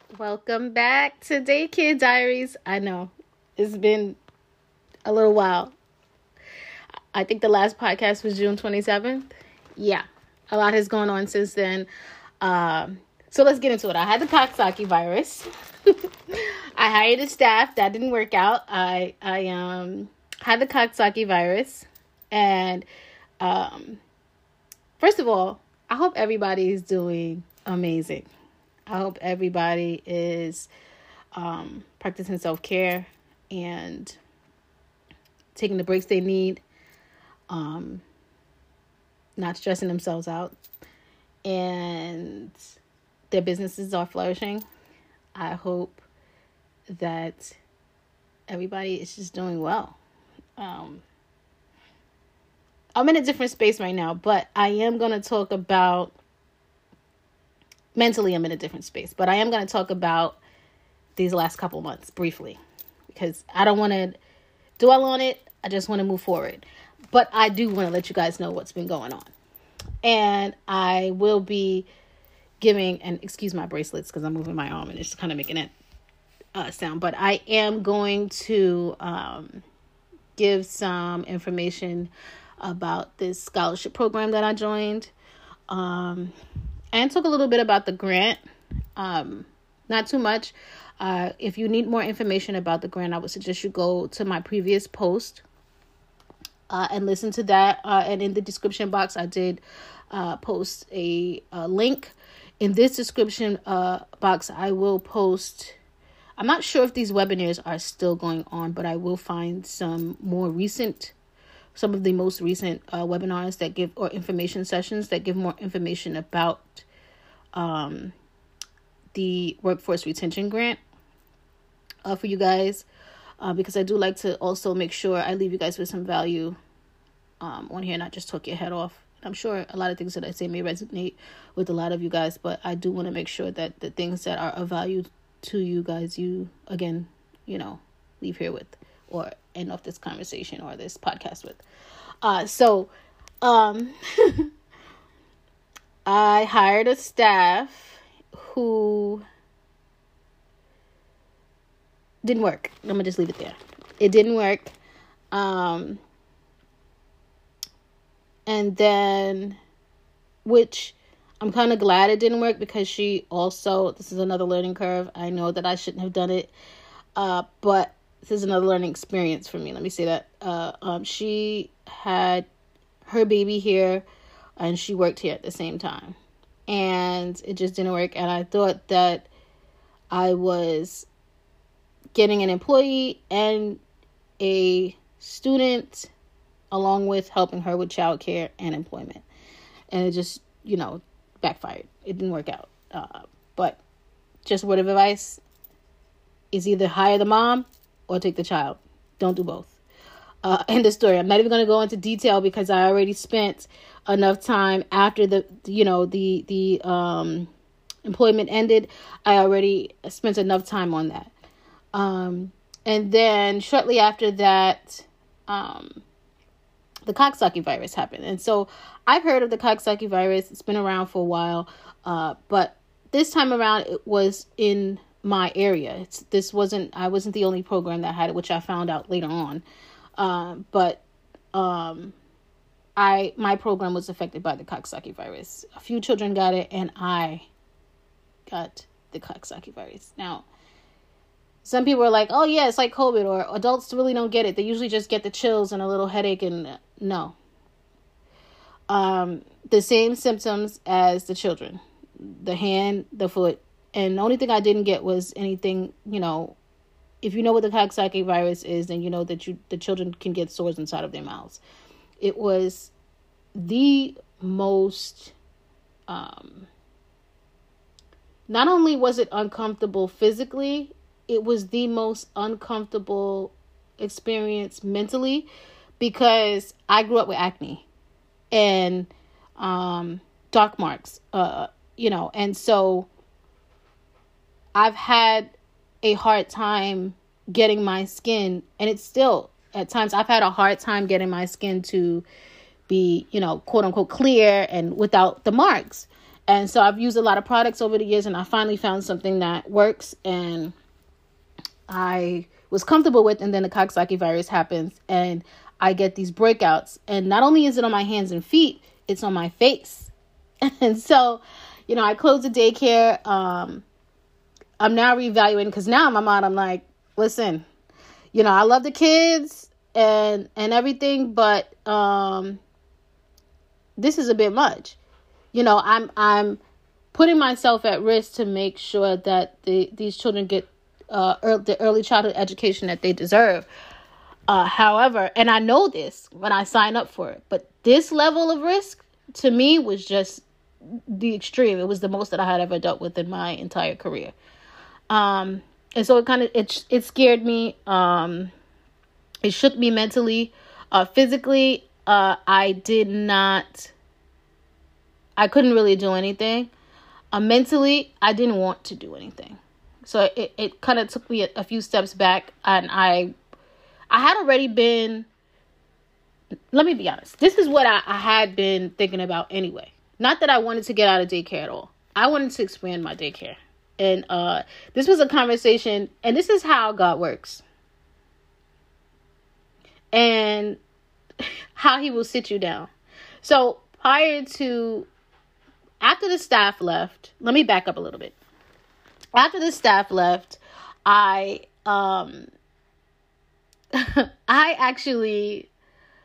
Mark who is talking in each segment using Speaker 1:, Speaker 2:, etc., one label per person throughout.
Speaker 1: Welcome back to Daycare Diaries. I know it's been a little while. I think the last podcast was June 27th. Yeah, a lot has gone on since then. So let's get into it. I had the Coxsackie virus. I hired a staff. That didn't work out. I had the Coxsackie virus. And first of all, I hope everybody is doing amazing. I hope everybody is practicing self-care and taking the breaks they need, not stressing themselves out, and their businesses are flourishing. I hope that everybody is just doing well. I'm in a different space right now, but I am going to talk about mentally. I'm in a different space, but I am going to talk about these last couple months briefly because I don't want to dwell on it. I just want to move forward, but I do want to let you guys know what's been going on. And I will be giving, and excuse my bracelets because I'm moving my arm and it's kind of making that sound, but I am going to give some information about this scholarship program that I joined, and talk a little bit about the grant. Not too much. If you need more information about the grant, I would suggest you go to my previous post and listen to that. And in the description box, I did post a link. In this description box, I will post. I'm not sure if these webinars are still going on, but I will find some of the most recent webinars that give, or information sessions that give more information about the workforce retention grant for you guys, because I do like to also make sure I leave you guys with some value on here, not just talk your head off. I'm sure a lot of things that I say may resonate with a lot of you guys, but I do want to make sure that the things that are of value to you guys, you, again, leave here with, or end off this conversation or this podcast with. So I hired a staff who didn't work. I'm going to just leave it there. It didn't work. And then, which I'm kind of glad it didn't work, because this is another learning curve. I know that I shouldn't have done it. But this is another learning experience for me. Let me say that. She had her baby here and she worked here at the same time, and it just didn't work. And I thought that I was getting an employee and a student, along with helping her with childcare and employment. And it just, backfired. It didn't work out. But just a word of advice is either hire the mom or take the child. Don't do both. End of story. I'm not even going to go into detail because I already spent enough time after the employment ended. I already spent enough time on that. And then shortly after that, the Coxsackie virus happened. And so I've heard of the Coxsackie virus. It's been around for a while. But this time around, it was in my area. I wasn't the only program that had it, which I found out later on. But my program was affected by the Coxsackie virus. A few children got it, and I got the Coxsackie virus. Now, some people are like, oh yeah, it's like COVID, or adults really don't get it. They usually just get the chills and a little headache, and no. The same symptoms as the children, the hand, the foot. And the only thing I didn't get was anything, if you know what the Coxsackie virus is, then you know that the children can get sores inside of their mouths. It was the most, not only was it uncomfortable physically, it was the most uncomfortable experience mentally, because I grew up with acne and dark marks, and so I've had a hard time getting my skin, and it's still, at times, I've had a hard time getting my skin to be, quote unquote clear and without the marks. And so I've used a lot of products over the years, and I finally found something that works and I was comfortable with. And then the Coxsackie virus happens and I get these breakouts. And not only is it on my hands and feet, it's on my face. And so, I closed the daycare. I'm now reevaluating because now in my mind, I'm like, listen, I love the kids and everything, but this is a bit much. I'm putting myself at risk to make sure that these children get the early childhood education that they deserve. However, and I know this when I sign up for it, but this level of risk to me was just the extreme. It was the most that I had ever dealt with in my entire career. And so it scared me. It shook me mentally, physically. I couldn't really do anything. Mentally, I didn't want to do anything. So it kind of took me a few steps back, and I had already been, let me be honest, this is what I had been thinking about anyway. Not that I wanted to get out of daycare at all. I wanted to expand my daycare. And this was a conversation, and this is how God works. And how he will sit you down. So after the staff left, let me back up a little bit. After the staff left, I actually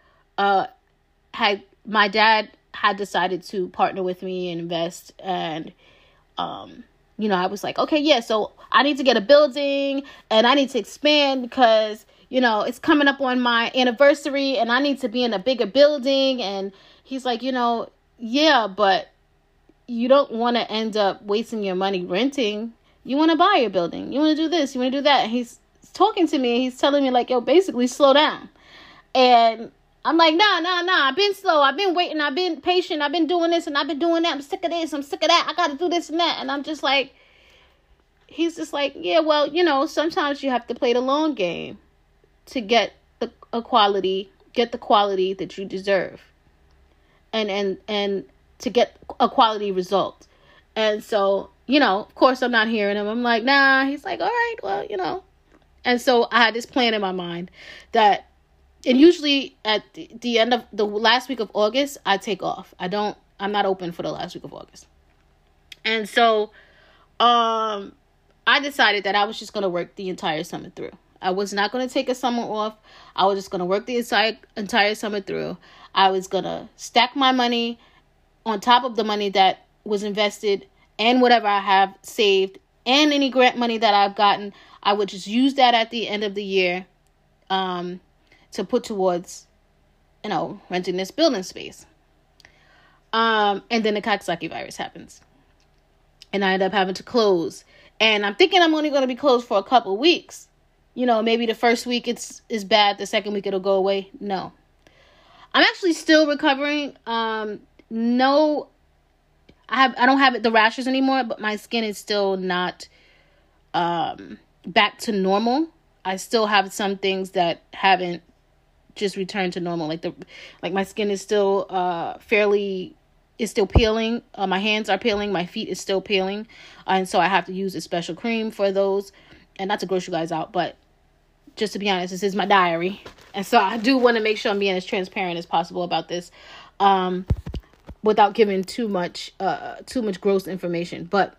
Speaker 1: my dad had decided to partner with me and invest, and I was like, okay, yeah, so I need to get a building and I need to expand because it's coming up on my anniversary and I need to be in a bigger building. And he's like, yeah, but you don't want to end up wasting your money renting. You want to buy your building. You want to do this. You want to do that. And he's talking to me. He's telling me like, yo, basically slow down. And I'm like, nah. I've been slow. I've been waiting. I've been patient. I've been doing this and I've been doing that. I'm sick of this. I'm sick of that. I got to do this and that. And I'm just like, he's just like, yeah, well, sometimes you have to play the long game to get the quality that you deserve, and to get a quality result. And so, of course I'm not hearing him. I'm like, nah. He's like, all right, well, and so I had this plan in my mind and usually at the end of the last week of August, I take off. I'm not open for the last week of August. And so, I decided that I was just going to work the entire summer through. I was not going to take a summer off. I was just going to work the entire summer through. I was going to stack my money on top of the money that was invested and whatever I have saved and any grant money that I've gotten. I would just use that at the end of the year to put towards, renting this building space. And then the Coxsackie virus happens. And I end up having to close. And I'm thinking I'm only going to be closed for a couple weeks. Maybe the first week is bad. The second week it'll go away. No. I'm actually still recovering. No, I don't have the rashes anymore, but my skin is still not back to normal. I still have some things that haven't just returned to normal. Like my skin is still is still peeling. My hands are peeling. My feet is still peeling. And so I have to use a special cream for those. And not to gross you guys out, but just to be honest, this is my diary. And so I do want to make sure I'm being as transparent as possible about this, without giving too much gross information. But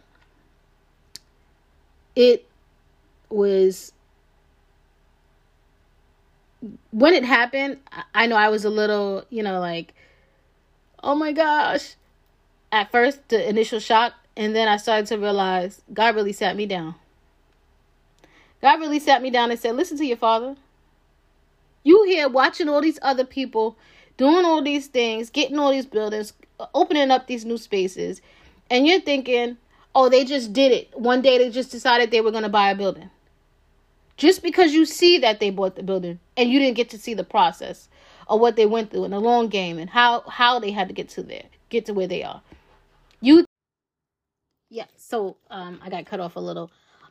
Speaker 1: it was, when it happened, I know I was a little, like, oh my gosh. At first, the initial shock, and then I started to realize God really sat me down. God really sat me down and said, listen to your father. You here watching all these other people doing all these things, getting all these buildings, opening up these new spaces. And you're thinking, oh, they just did it. One day they just decided they were going to buy a building. Just because you see that they bought the building and you didn't get to see the process of what they went through in the long game and how they had to get to where they are. So I got cut off a little.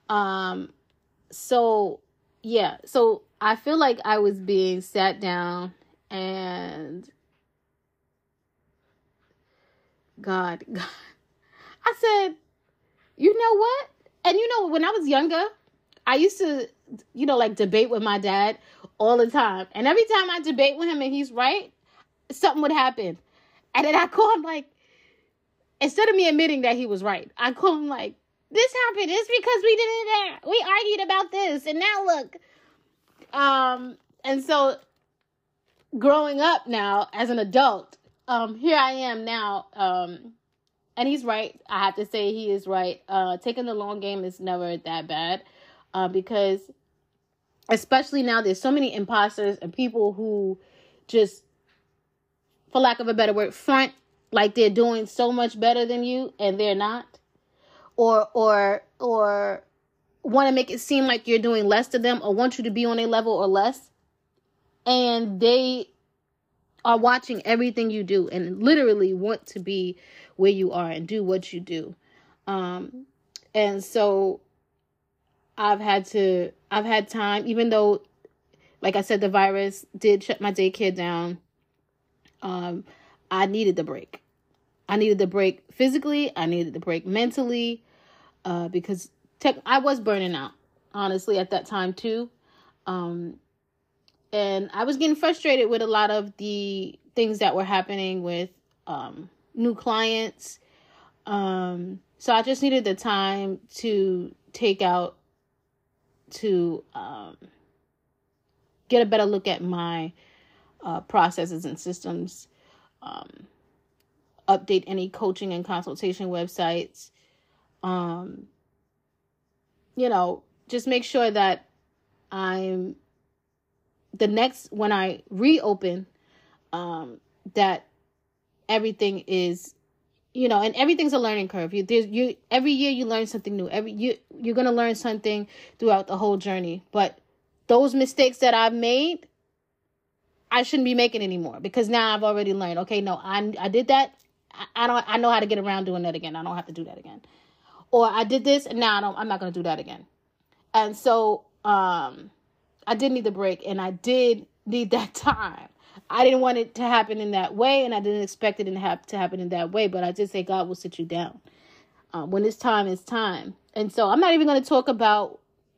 Speaker 1: So I feel like I was being sat down and God, I said, you know what? And when I was younger, I used to, like debate with my dad all the time. And every time I debate with him and he's right, something would happen. And then I call him like, instead of me admitting that he was right, I call him like, this happened. It's because we did it. We argued about this. And now look. And so growing up now as an adult, here I am now. And he's right. I have to say he is right. Taking the long game is never that bad. Because especially now there's so many imposters and people who just, for lack of a better word, front like they're doing so much better than you and they're not. Or want to make it seem like you're doing less to them or want you to be on a level or less. And they are watching everything you do and literally want to be where you are and do what you do. And so I've had time, even though, like I said, the virus did shut my daycare down. I needed the break. I needed the break physically. I needed the break mentally, because I was burning out, honestly, at that time too. And I was getting frustrated with a lot of the things that were happening with new clients. So I just needed the time to take out to get a better look at my processes and systems, update any coaching and consultation websites, just make sure that when I reopen, that everything is, and everything's a learning curve. Every year you learn something new. You're going to learn something throughout the whole journey. But those mistakes that I've made, I shouldn't be making anymore, because now I've already learned. Okay, no, I did that. I know how to get around doing that again. I don't have to do that again. Or I did this and now I'm not going to do that again. And so, I did need the break, and I did need that time. I didn't want it to happen in that way, and I didn't expect it to happen in that way, but I did say God will sit you down. When it's time, it's time. And so I'm not even going to talk about,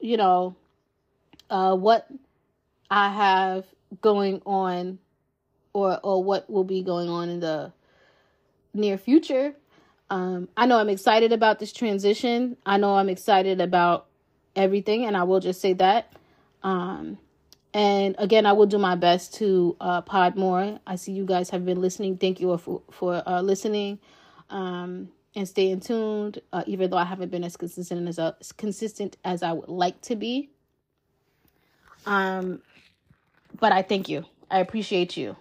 Speaker 1: what I have going on or what will be going on in the near future. I know I'm excited about this transition. I know I'm excited about everything, and I will just say that. And again, I will do my best to pod more. I see you guys have been listening. Thank you all for listening, and staying tuned, even though I haven't been as consistent as I would like to be. But I thank you. I appreciate you.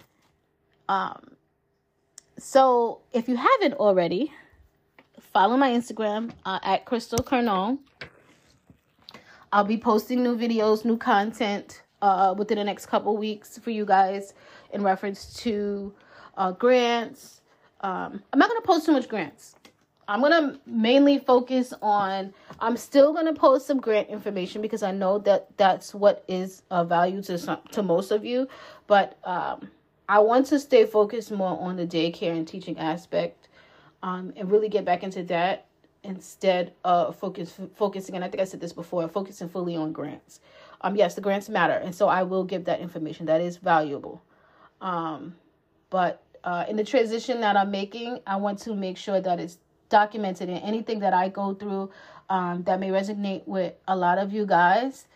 Speaker 1: So if you haven't already, follow my Instagram at Crystal Kernal. I'll be posting new videos, new content within the next couple weeks for you guys in reference to grants. I'm not going to post too much grants. I'm going to mainly focus on, I'm still going to post some grant information because I know that that's what is of value to most of you. But I want to stay focused more on the daycare and teaching aspect, and really get back into that instead of focusing, and I think I said this before, focusing fully on grants. Yes, the grants matter, and so I will give that information. That is valuable. But in the transition that I'm making, I want to make sure that it's documented, in anything that I go through that may resonate with a lot of you guys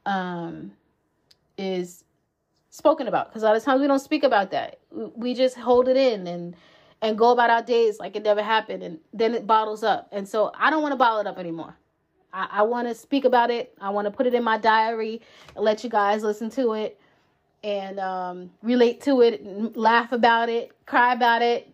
Speaker 1: is spoken about. Because a lot of times we don't speak about that. We just hold it in and go about our days like it never happened, and then it bottles up. And so I don't want to bottle it up anymore. I want to speak about it. I want to put it in my diary and let you guys listen to it and relate to it, and laugh about it, cry about it.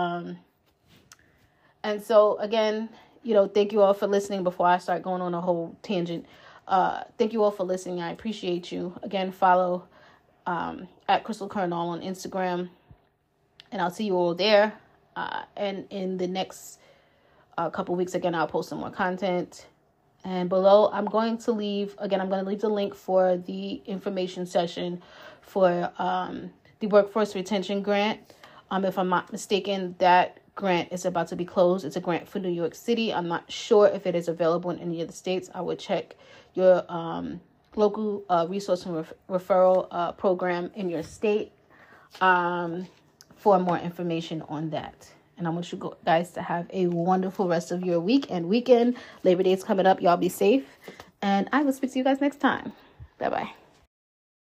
Speaker 1: And so again, thank you all for listening. Before I start going on a whole tangent, thank you all for listening. I appreciate you. Again, follow at Crystal Kernal on Instagram, and I'll see you all there. And in the next couple weeks, again, I'll post some more content. And below, I'm going to leave the link for the information session for the workforce retention grant. If I'm not mistaken, that grant is about to be closed. It's a grant for New York City. I'm not sure if it is available in any of the states. I would check your local resource and referral program in your state for more information on that. And I want you guys to have a wonderful rest of your week and weekend. Labor Day is coming up. Y'all be safe. And I will speak to you guys next time. Bye-bye.